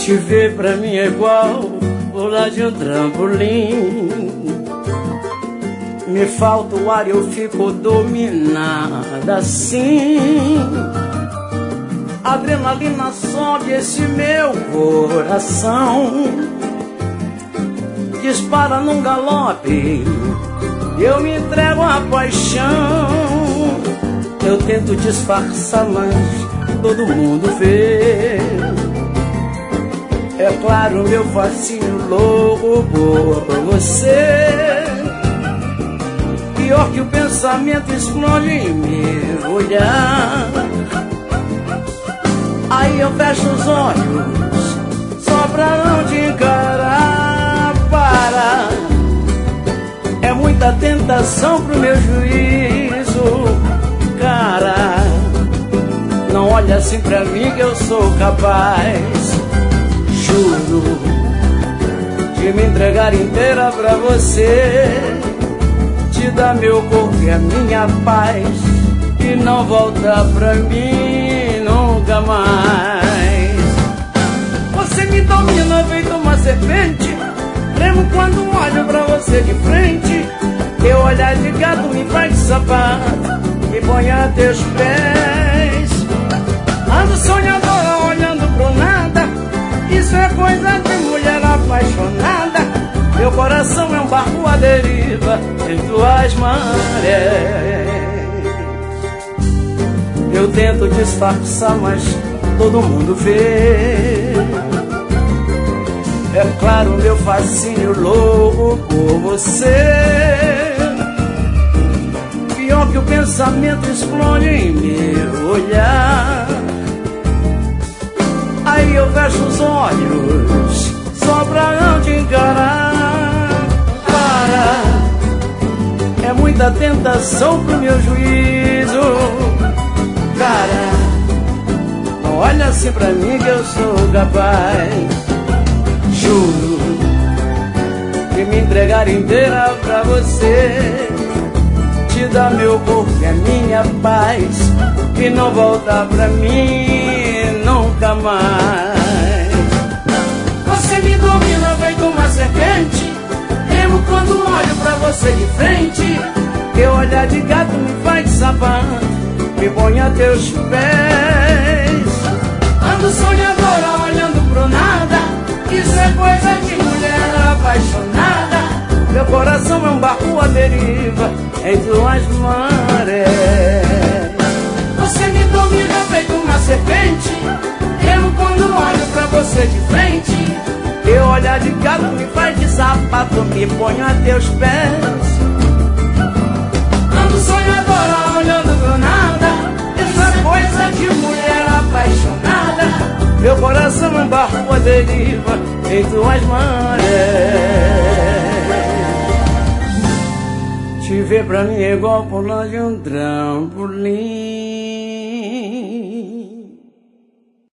Te ver pra mim é igual pular de um trampolim. Me falta o ar e eu fico dominada assim. Adrenalina sobe esse meu coração, dispara num galope, eu me entrego à paixão. Eu tento disfarçar, mas todo mundo vê. É claro, meu fascínio louco por você. Pior que o pensamento explode em meu olhar. Aí eu fecho os olhos só pra não te encarar. Para, é muita tentação pro meu juízo. Cara, não olha assim pra mim que eu sou capaz, juro, de me entregar inteira pra você, te dar meu corpo e a minha paz, e não voltar pra mim nunca mais. Você me domina feito uma serpente, tremo quando olho pra você de frente. Teu olhar de gato me faz de sapato, me põe a teus pés. Ando sonhadora olhando pro nada, isso é coisa de mulher apaixonada. Meu coração é um barco à deriva em tuas marés. Eu tento disfarçar, mas todo mundo vê. É claro, meu fascínio louco por você. Pior que o pensamento explode em meu olhar. Aí eu fecho os olhos só pra não te encarar. Para, é muita tentação pro meu juízo. Cara, não olha assim pra mim que eu sou capaz, juro, de me entregar inteira pra você, te dar meu corpo e a minha paz, e não voltar pra mim nunca mais. Você me domina feito uma serpente, temo quando olho pra você de frente. Teu olhar de gato me faz de sapato, me põe a teus pés. Ando sonhadora olhando pro nada, isso é coisa de mulher apaixonada. Meu coração é um barco à deriva em tuas marés. Você me domina feito uma serpente, temo quando olho pra você de frente. Teu olhar de gato me faz de sapato, me põe a teus pés. Ando sonhadora olhando pro nada, isso é coisa de mulher apaixonada. Meu coração é um barco à deriva em tuas marés. Te ver pra mim é igual pular de um trampolim.